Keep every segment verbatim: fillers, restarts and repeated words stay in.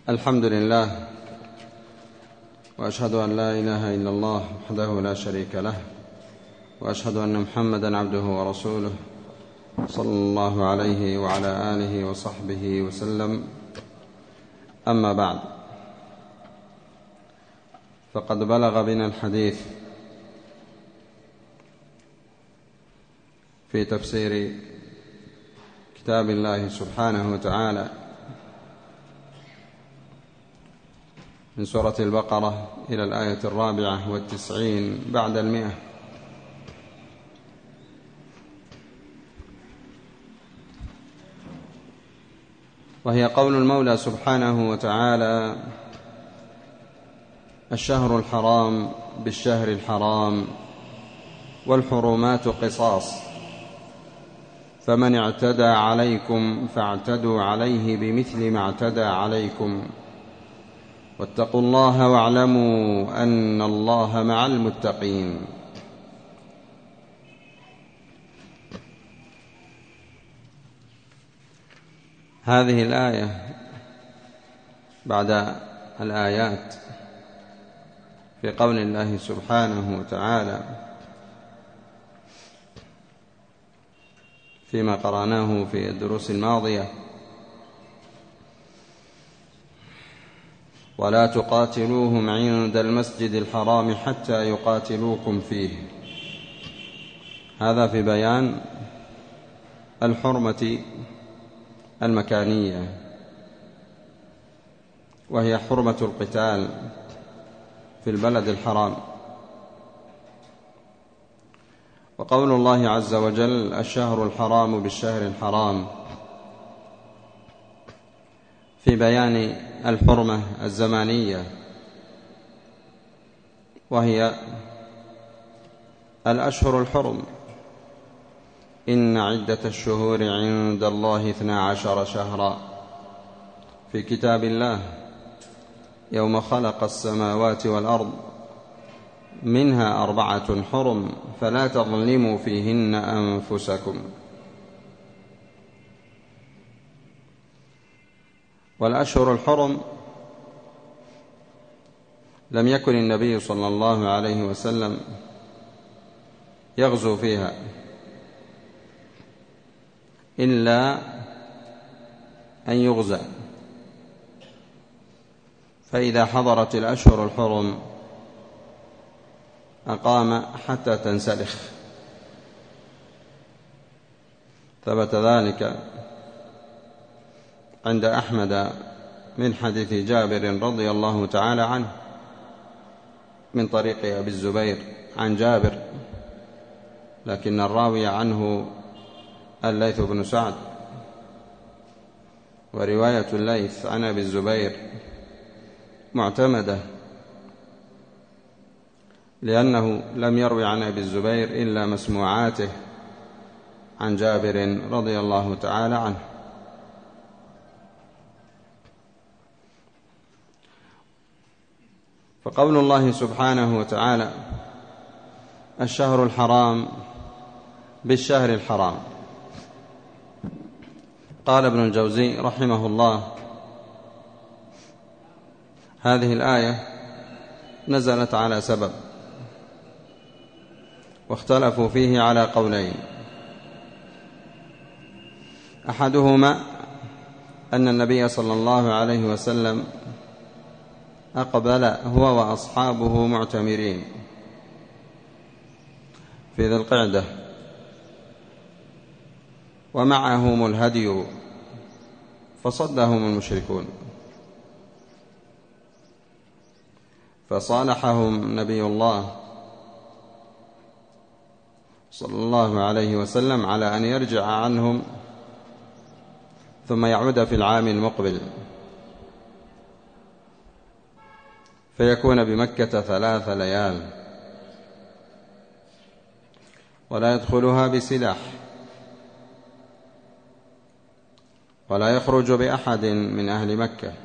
الحمد لله، وأشهد أن لا إله إلا الله وحده لا شريك له، وأشهد أن محمدًا عبده ورسوله صلى الله عليه وعلى آله وصحبه وسلم. أما بعد، فقد بلغ بنا الحديث في تفسير كتاب الله سبحانه وتعالى من سورة البقرة إلى الآية الرابعة والتسعين بعد المئة، وهي قول المولى سبحانه وتعالى: الشهر الحرام بالشهر الحرام والحرمات قصاص، فمن اعتدى عليكم فاعتدوا عليه بمثل ما اعتدى عليكم، واتقوا الله واعلموا أن الله مع المتقين. هذه الآية بعد الآيات في قول الله سبحانه وتعالى فيما قرأناه في الدروس الماضية: ولا تقاتلوهم عند المسجد الحرام حتى يقاتلوكم فيه. هذا في بيان الحرمة المكانية، وهي حرمة القتال في البلد الحرام. وقول الله عز وجل: الشهر الحرام بالشهر الحرام، في بيان الحرمة الزمانية، وهي الأشهر الحرم: إن عدة الشهور عند الله اثنا عشر شهرا في كتاب الله يوم خلق السماوات والأرض منها أربعة حرم فلا تظلموا فيهن أنفسكم. والأشهر الحرم لم يكن النبي صلى الله عليه وسلم يغزو فيها إلا أن يغزى، فإذا حضرت الأشهر الحرم أقام حتى تنسلخ. ثبت ذلك عند أحمد من حديث جابر رضي الله تعالى عنه من طريق أبي الزبير عن جابر، لكن الراوي عنه الليث بن سعد، ورواية الليث عن أبي الزبير معتمدة، لأنه لم يروي عن أبي الزبير إلا مسموعاته عن جابر رضي الله تعالى عنه. فقول الله سبحانه وتعالى: الشهر الحرام بالشهر الحرام، قال ابن الجوزي رحمه الله: هذه الآية نزلت على سبب، واختلفوا فيه على قولين: أحدهما أن النبي صلى الله عليه وسلم أقبل هو وأصحابه معتمرين في ذي القعدة، ومعهم الهدي، فصدهم المشركون، فصالحهم نبي الله صلى الله عليه وسلم على أن يرجع عنهم ثم يعود في العام المقبل، فيكون بمكة ثلاث ليال ولا يدخلها بسلاح، ولا يخرج بأحد من أهل مكة.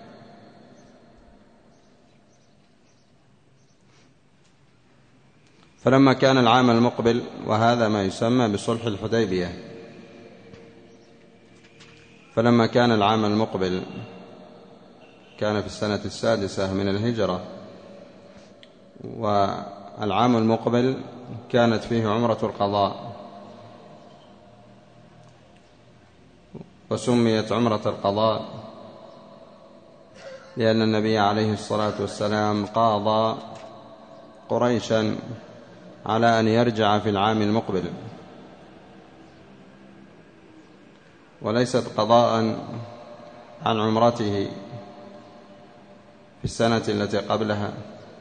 فلما كان العام المقبل، وهذا ما يسمى بصلح الحديبية، فلما كان العام المقبل كان في السنة السادسة من الهجرة، والعام المقبل كانت فيه عمرة القضاء، وسميت عمرة القضاء لأن النبي عليه الصلاة والسلام قاضى قريشا على أن يرجع في العام المقبل، وليست قضاء عن عمرته في السنة التي قبلها،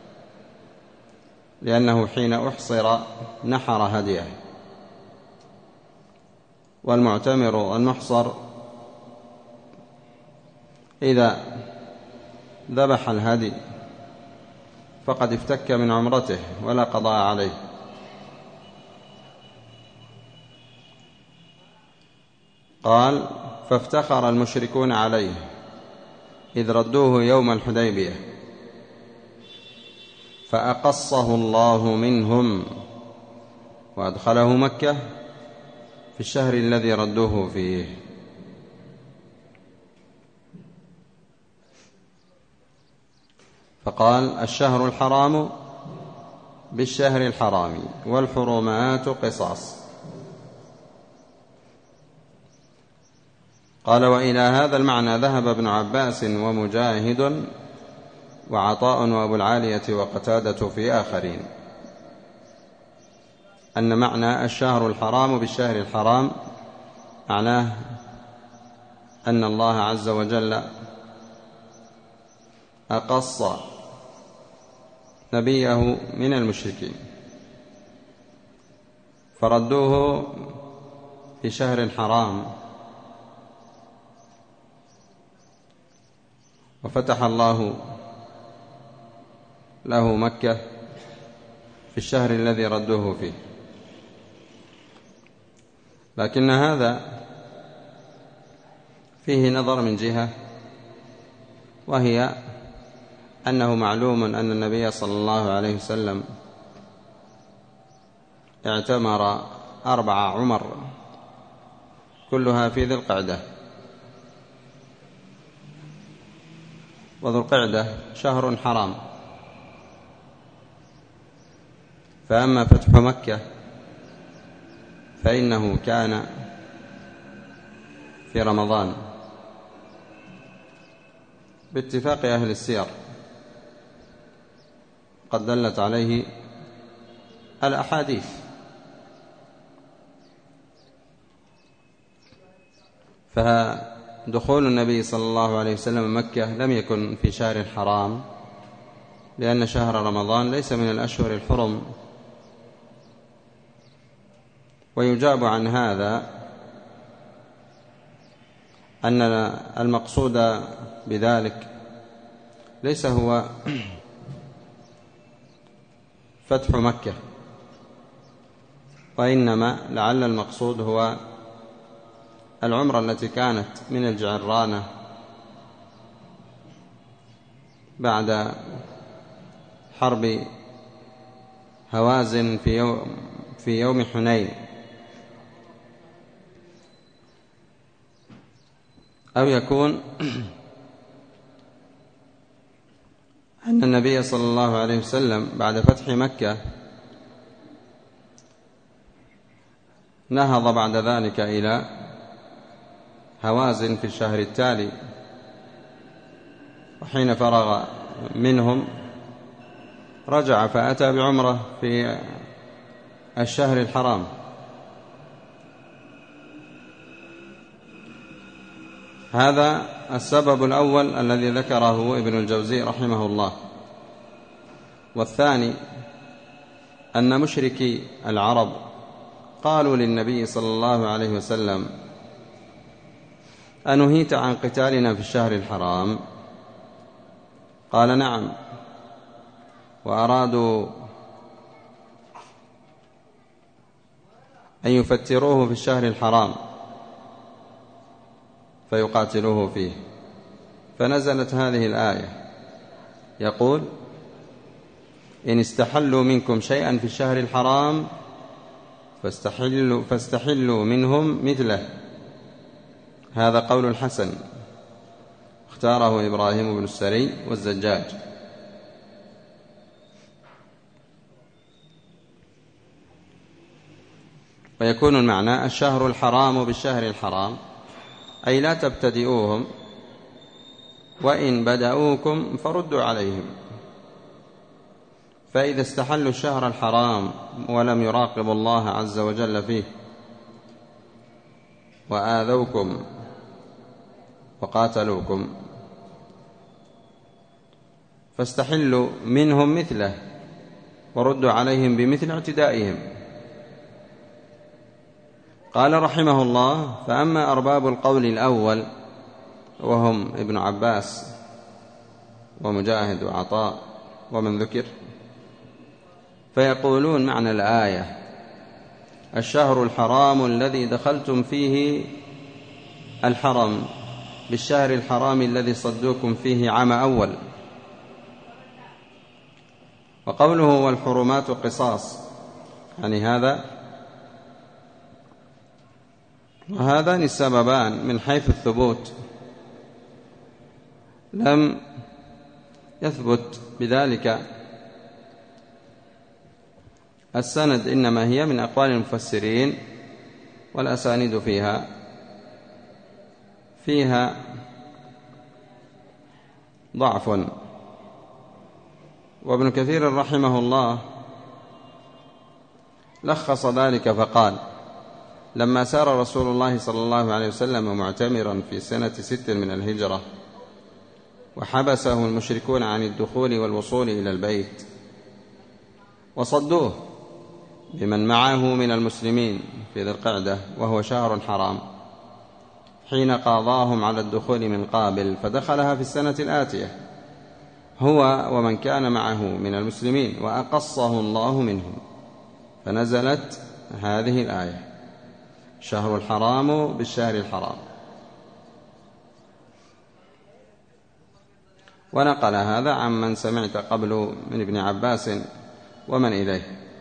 لأنه حين أحصر نحر هديه، والمعتمر المحصر إذا ذبح الهدي فقد افتك من عمرته ولا قضاء عليه. قال: فافتخر المشركون عليه إذ ردوه يوم الحديبية، فأقصه الله منهم وأدخله مكة في الشهر الذي ردوه فيه. فقال: الشهر الحرام بالشهر الحرام والحرمات قصاص. قال: وإلى هذا المعنى ذهب ابن عباس ومجاهد وعطاء وأبو العالية وقتادة في آخرين، أن معنى الشهر الحرام بالشهر الحرام معناه أن الله عز وجل أقص نبيه من المشركين فردوه في شهر حرام، وفتح الله له مكة في الشهر الذي ردوه فيه. لكن هذا فيه نظر من جهة، وهي أنه معلوم أن النبي صلى الله عليه وسلم اعتمر أربع عمر كلها في ذي القعدة، وذو القعدة شهر حرام، فأما فتح مكة فإنه كان في رمضان باتفاق أهل السير، قد دلت عليه الأحاديث. فدخول النبي صلى الله عليه وسلم مكة لم يكن في شهر حرام، لأن شهر رمضان ليس من الأشهر الحرم. ويجاب عن هذا أن المقصود بذلك ليس هو فتح مكة، وإنما لعل المقصود هو العمرة التي كانت من الجعرانة بعد حرب هوازن في يوم, في يوم حنين، أو يكون أن النبي صلى الله عليه وسلم بعد فتح مكة نهض بعد ذلك إلى هوازن في الشهر التالي، وحين فرغ منهم رجع فأتى بعمرة في الشهر الحرام. هذا السبب الأول الذي ذكره ابن الجوزي رحمه الله. والثاني أن مشركي العرب قالوا للنبي صلى الله عليه وسلم: أنهيت عن قتالنا في الشهر الحرام؟ قال: نعم. وأرادوا أن يفتروه في الشهر الحرام فيقاتلوه فيه، فنزلت هذه الآية يقول: إن استحلوا منكم شيئا في الشهر الحرام فاستحلوا, فاستحلوا منهم مثله. هذا قول الحسن، واختاره إبراهيم بن السري والزجاج. ويكون المعنى الشهر الحرام بالشهر الحرام، أي لا تبتدئوهم، وإن بدأوكم فردوا عليهم. فإذا استحلوا الشهر الحرام ولم يراقبوا الله عز وجل فيه وآذوكم وقاتلوكم فاستحلوا منهم مثله وردوا عليهم بمثل اعتدائهم. قال رحمه الله: فأما أرباب القول الأول وهم ابن عباس ومجاهد وعطاء ومن ذكر، فيقولون معنى الآية: الشهر الحرام الذي دخلتم فيه الحرم بالشهر الحرام الذي صدوكم فيه عام أول. وقوله والحرمات قصاص، يعني هذا وهذان السببان من حيث الثبوت لم يثبت بذلك السند، إنما هي من أقوال المفسرين، والأسانيد فيها فيها ضعف. وابن كثير رحمه الله لخص ذلك فقال: لما سار رسول الله صلى الله عليه وسلم معتمرا في سنة ست من الهجرة وحبسه المشركون عن الدخول والوصول إلى البيت وصدوه بمن معه من المسلمين في ذي القعدة وهو شهر حرام، حين قاضاهم على الدخول من قابل، فدخلها في السنة الآتية هو ومن كان معه من المسلمين وأقصه الله منهم، فنزلت هذه الآية: شهر الحرام بالشهر الحرام. ونقل هذا عمن سمعت قبل من ابن عباس ومن إليه.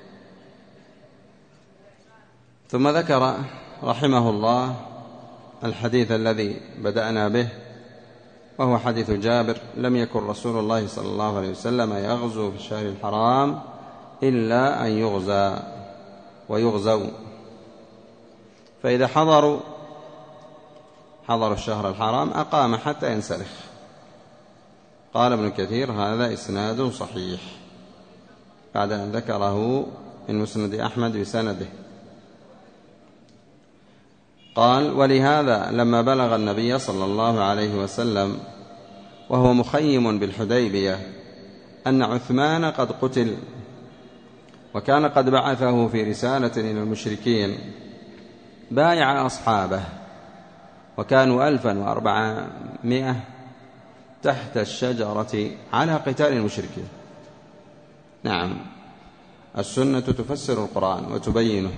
ثم ذكر رحمه الله الحديث الذي بدأنا به، وهو حديث جابر: لم يكن رسول الله صلى الله عليه وسلم يغزو في الشهر الحرام إلا أن يغزى ويغزوا، فإذا حضروا حضروا الشهر الحرام أقام حتى ينسلخ. قال ابن كثير: هذا إسناد صحيح، بعد أن ذكره من مسند أحمد بسنده. قال: ولهذا لما بلغ النبي صلى الله عليه وسلم وهو مخيم بالحديبية أن عثمان قد قتل، وكان قد بعثه في رسالة إلى المشركين، بايع أصحابه وكانوا ألفا وأربعمائة تحت الشجرة على قتال المشركين. نعم، السنة تفسر القرآن وتبينه.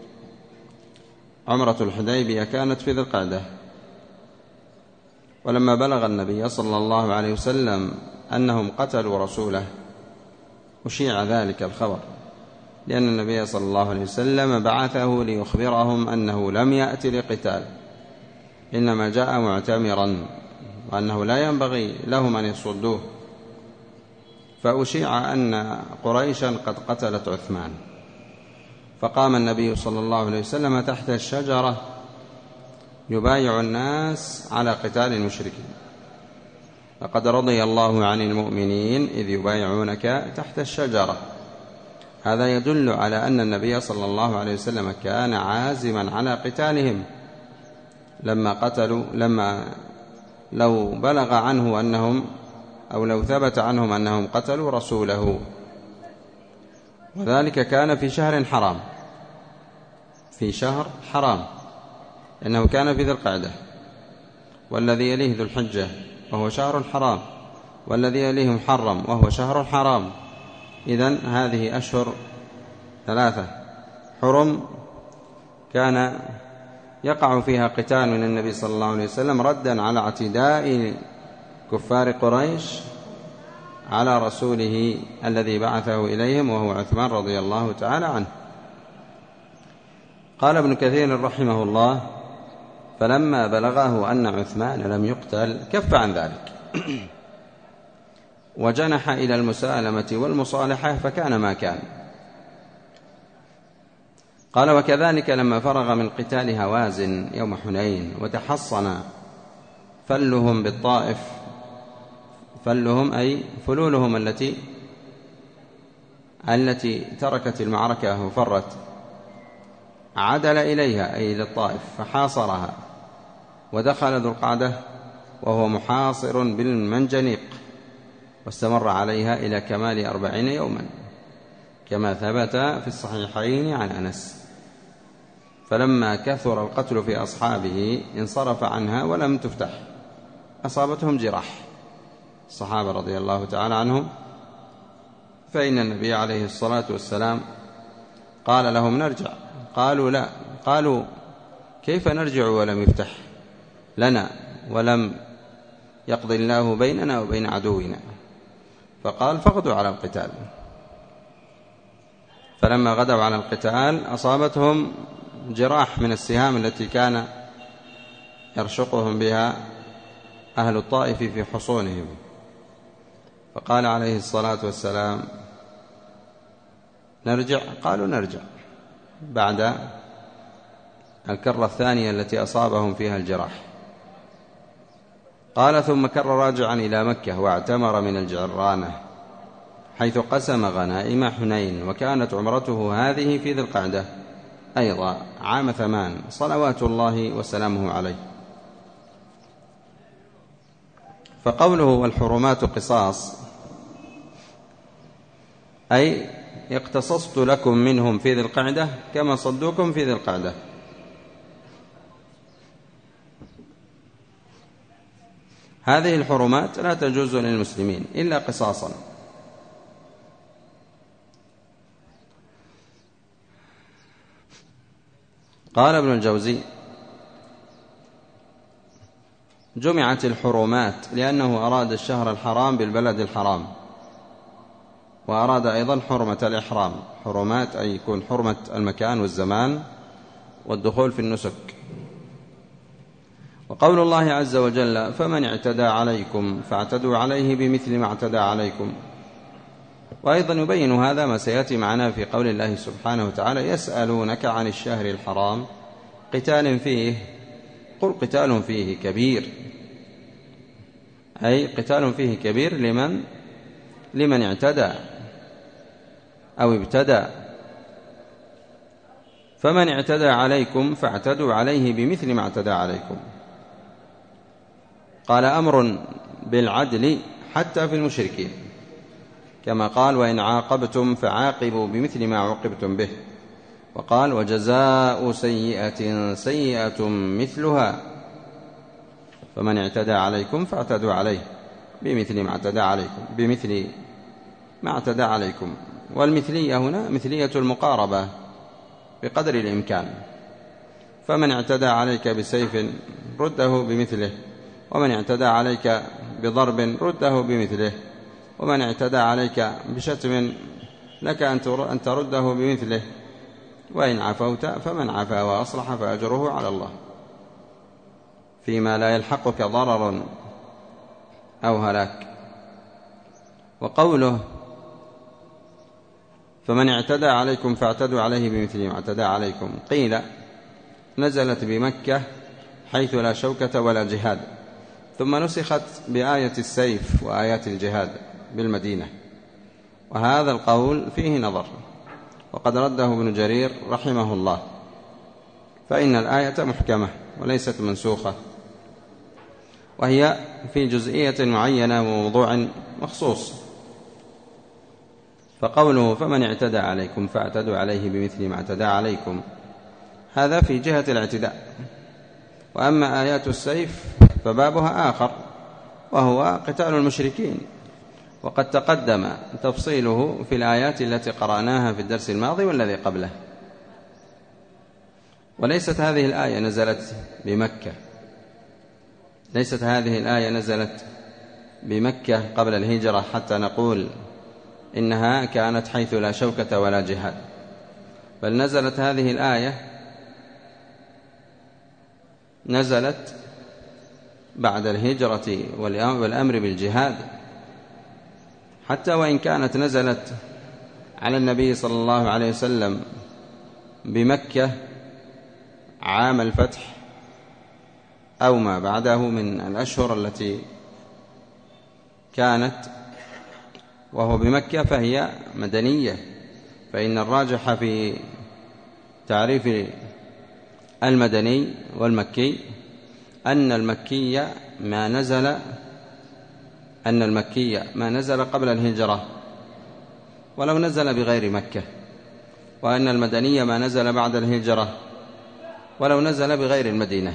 عمرة الحديبية كانت في ذي القعدة، ولما بلغ النبي صلى الله عليه وسلم أنهم قتلوا رسوله أشيع ذلك الخبر، لأن النبي صلى الله عليه وسلم بعثه ليخبرهم أنه لم يأتي لقتال، إنما جاء معتمرا، وأنه لا ينبغي لهم أن يصدوه. فأشيع أن قريشا قد قتلت عثمان، فقام النبي صلى الله عليه وسلم تحت الشجرة يبايع الناس على قتال المشركين: لقد رضي الله عن المؤمنين إذ يبايعونك تحت الشجرة. هذا يدل على أن النبي صلى الله عليه وسلم كان عازما على قتالهم لما قتلوا لما لو بلغ عنه أنهم أو لو ثبت عنهم أنهم قتلوا رسوله. وذلك كان في شهر حرام، في شهر حرام، لأنه كان في ذي القعدة، والذي يليه ذو الحجة وهو شهر حرام، والذي يليه محرم وهو شهر حرام. إذن هذه أشهر ثلاثة حرم كان يقع فيها قتال من النبي صلى الله عليه وسلم ردا على اعتداء كفار قريش على رسوله الذي بعثه إليهم وهو عثمان رضي الله تعالى عنه. قال ابن كثير رحمه الله: فلما بلغه أن عثمان لم يقتل كف عن ذلك وجنح إلى المسالمة والمصالحة فكان ما كان. قال: وكذلك لما فرغ من قتال هوازن يوم حنين وتحصن فلهم بالطائف، فلهم أي فلولهم التي التي تركت المعركة وفرت، عدل إليها أي إلى الطائف فحاصرها، ودخل ذو القعدة وهو محاصر بالمنجنيق، واستمر عليها إلى كمال أربعين يوما كما ثبت في الصحيحين عن أنس. فلما كثر القتل في أصحابه انصرف عنها ولم تفتح، أصابتهم جراح الصحابة رضي الله تعالى عنهم، فإن النبي عليه الصلاة والسلام قال لهم: نرجع. قالوا: لا. قالوا: كيف نرجع ولم يفتح لنا ولم يقضي الله بيننا وبين عدونا؟ فقال: فغدوا على القتال. فلما غدوا على القتال أصابتهم جراح من السهام التي كان يرشقهم بها أهل الطائف في حصونهم. فقال عليه الصلاة والسلام: نرجع. قالوا: نرجع، بعد الكرة الثانية التي أصابهم فيها الجراح. قال: ثم كر راجعا إلى مكة واعتمر من الجعرانة، حيث قسم غنائم حنين، وكانت عمرته هذه في ذي القعدة أيضا عام ثمان صلوات الله وسلامه عليه. فقوله: والحرمات قصاص، أي اقتصصت لكم منهم في ذي القعدة كما صدوكم في ذي القعدة. هذه الحرمات لا تجوز للمسلمين إلا قصاصا. قال ابن الجوزي: جمعت الحرمات لأنه أراد الشهر الحرام بالبلد الحرام، وأراد أيضا حرمة الإحرام. حرمات أي يكون حرمة المكان والزمان والدخول في النسك. وقول الله عز وجل: فمن اعتدى عليكم فاعتدوا عليه بمثل ما اعتدى عليكم. وأيضا يبين هذا ما سيأتي معنا في قول الله سبحانه وتعالى: يسألونك عن الشهر الحرام قتال فيه، قل قتال فيه كبير، أي قتال فيه كبير لمن لمن اعتدى أو ابتدى. فمن اعتدى عليكم فاعتدوا عليه بمثل ما اعتدى عليكم. قال: أمر بالعدل حتى في المشركين، كما قال: وإن عاقبتم فعاقبوا بمثل ما عوقبتم به. وقال: وجزاء سيئة سيئة مثلها، فمن اعتدى عليكم فاعتدوا عليه بمثل ما اعتدى عليكم بمثل ما اعتدى عليكم. والمثلية هنا مثلية المقاربة بقدر الإمكان. فمن اعتدى عليك بسيف رده بمثله، ومن اعتدى عليك بضرب رده بمثله، ومن اعتدى عليك بشتم لك أن ترده بمثله. وإن عفوت فمن عفا وأصلح فأجره على الله، فيما لا يلحقك ضرر أو هلاك. وقوله: فمن اعتدى عليكم فاعتدوا عليه بمثل ما اعتدى عليكم، قيل نزلت بمكة حيث لا شوكة ولا جهاد، ثم نسخت بآية السيف وآيات الجهاد بالمدينة. وهذا القول فيه نظر، وقد رده ابن جرير رحمه الله، فإن الآية محكمة وليست منسوخة، وهي في جزئية معينة وموضوع مخصوص. فقوله: فمن اعتدى عليكم فاعتدوا عليه بمثل ما اعتدى عليكم، هذا في جهة الاعتداء. وأما آيات السيف فبابها آخر، وهو قتال المشركين، وقد تقدم تفصيله في الآيات التي قرأناها في الدرس الماضي والذي قبله. وليست هذه الآية نزلت بمكة، ليست هذه الآية نزلت بمكة قبل الهجرة حتى نقول إنها كانت حيث لا شوكة ولا جهاد، بل نزلت هذه الآية نزلت بعد الهجرة والأمر بالجهاد، حتى وإن كانت نزلت على النبي صلى الله عليه وسلم بمكة عام الفتح أو ما بعده من الأشهر التي كانت وهو بمكة، فهي مدنية. فإن الراجح في تعريف المدني والمكي أن المكي ما نزل أن المكي ما نزل قبل الهجرة ولو نزل بغير مكة، وأن المدني ما نزل بعد الهجرة ولو نزل بغير المدينة.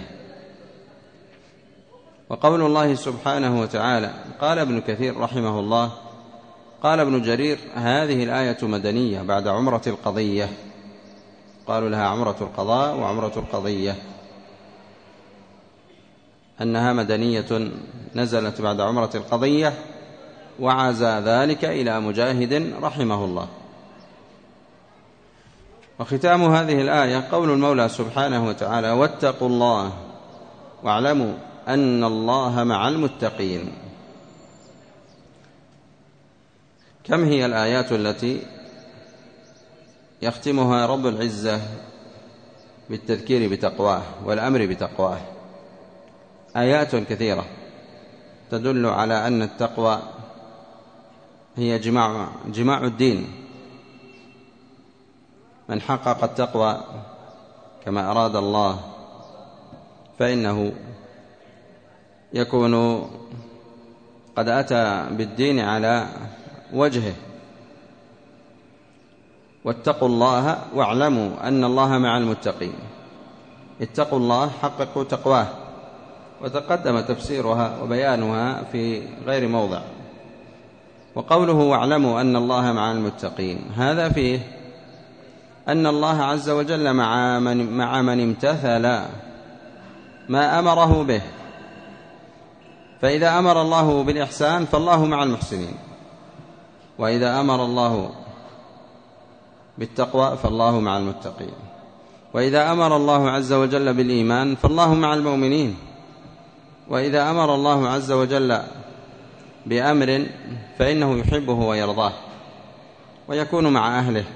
وقول الله سبحانه وتعالى، قال ابن كثير رحمه الله، قال ابن جرير: هذه الآية مدنية بعد عمرة القضية. قالوا لها عمرة القضاء وعمرة القضية، أنها مدنية نزلت بعد عمرة القضية، وعزى ذلك إلى مجاهد رحمه الله. وختام هذه الآية قول المولى سبحانه وتعالى: واتقوا الله واعلموا أن الله مع المتقين. كم هي الآيات التي يختمها رب العزة بالتذكير بتقواه والأمر بتقواه؟ آيات كثيرة تدل على أن التقوى هي جماع, جماع الدين. من حقق التقوى كما أراد الله فإنه يكون قد أتى بالدين على وجهه. واتقوا الله واعلموا أن الله مع المتقين. اتقوا الله، حققوا تقواه، وتقدم تفسيرها وبيانها في غير موضع. وقوله واعلموا أن الله مع المتقين، هذا فيه أن الله عز وجل مع من, مع من امتثل ما أمره به. فإذا أمر الله بالإحسان فالله مع المحسنين، وإذا أمر الله بالتقوى فالله مع المتقين، وإذا أمر الله عز وجل بالإيمان فالله مع المؤمنين، وإذا أمر الله عز وجل بأمر فإنه يحبه ويرضاه ويكون مع أهله.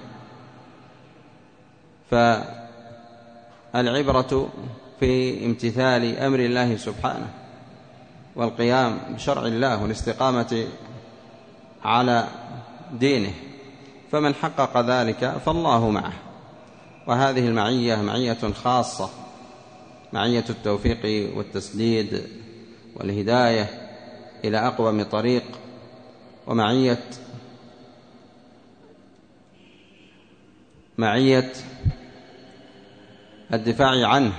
فالعبرة في امتثال أمر الله سبحانه والقيام بشرع الله والاستقامة على دينه، فمن حقق ذلك فالله معه. وهذه المعية معية خاصة، معية التوفيق والتسديد والهداية إلى أقوم طريق، ومعية معية الدفاع عنه،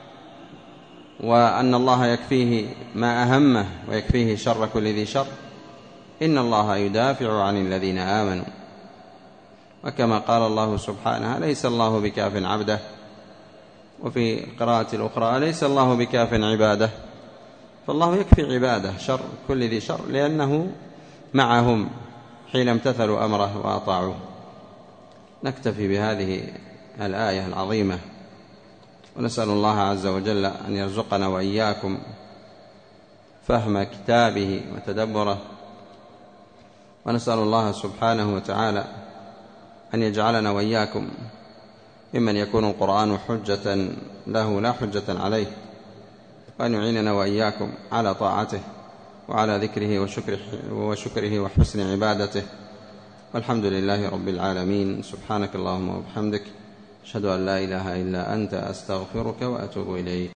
وأن الله يكفيه ما أهمه ويكفيه شر كل ذي شر. إن الله يدافع عن الذين آمنوا. وكما قال الله سبحانه: ليس الله بكاف عبده. وفي القراءة الأخرى: ليس الله بكاف عباده. فالله يكفي عباده شر كل ذي شر، لأنه معهم حين امتثلوا أمره وأطاعوه. نكتفي بهذه الآية العظيمة، ونسأل الله عز وجل أن يرزقنا وإياكم فهم كتابه وتدبره، ونسأل الله سبحانه وتعالى أن يجعلنا وإياكم ممن يكون القرآن حجة له لا حجة عليه، وأن يعيننا وإياكم على طاعته وعلى ذكره وشكره, وشكره وحسن عبادته. والحمد لله رب العالمين. سبحانك اللهم وبحمدك، أشهد أن لا إله إلا أنت، أستغفرك وأتوب إليك.